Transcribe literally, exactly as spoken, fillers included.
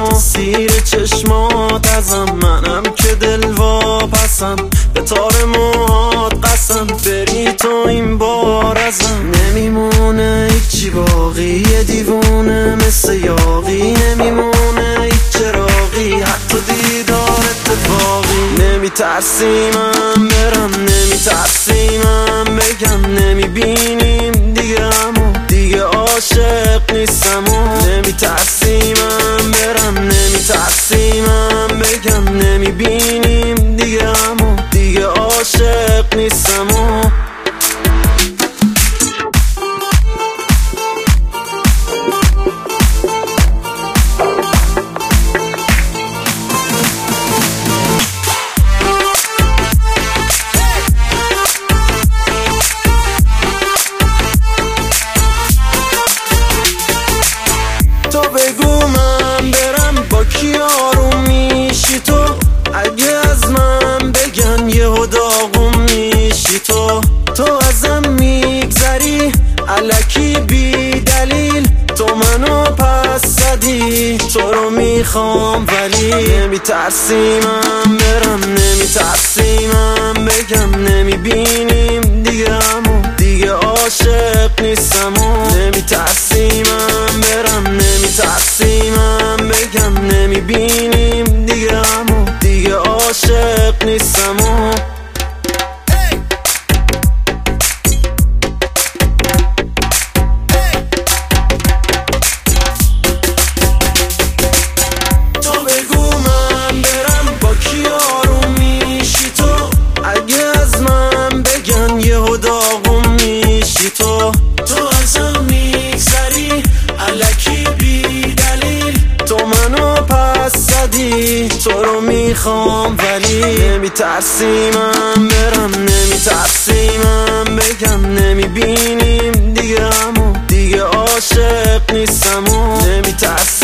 سیر چشمات ازم، منم که دل واپسم به تار موهات قسم، بری تو این بار ازم نمیمونه هیچی باقی، یه دیوونه مثل یاقی، نمیمونه هیچ چراغی حتی دیدار اتفاقی. نمیترسی من برم، نمیترسی من بگم، نمیبینیم دیگه همو دیگه عاشق نیستم و نمیترسی من برم، نمیترسی من بگم، نمیبینیم دیگه همو دیگه عاشق نیستم و تو بگو من برم با کی آروم میشی تو، اگه از من بگن یهو داغون میشی تو، تو ازم میگذری الکی بی دلیل، تو منو پس زدی، تو رو میخوام ولی نمیترسی من برم، نمیترسی من بگم، نمیبینیم دیگه همو دیگه عاشق نیستم و نمیترسی من برم، نمیترسی من بگم، نمیبینیم دیگه همو دیگه عاشق نیستم و تو بگو من برم با کی آروم میشی تو، اگه از من بگن یهو داغون میشی تو، تو ازم میگذری الکی بی دلیل، تو منو پس زدی، تو رو میخوام ولی نمیترسی من برم، نمیترسی من بگم، نمیبینیم دیگه همو دیگه عاشق نیستم و نمیترسی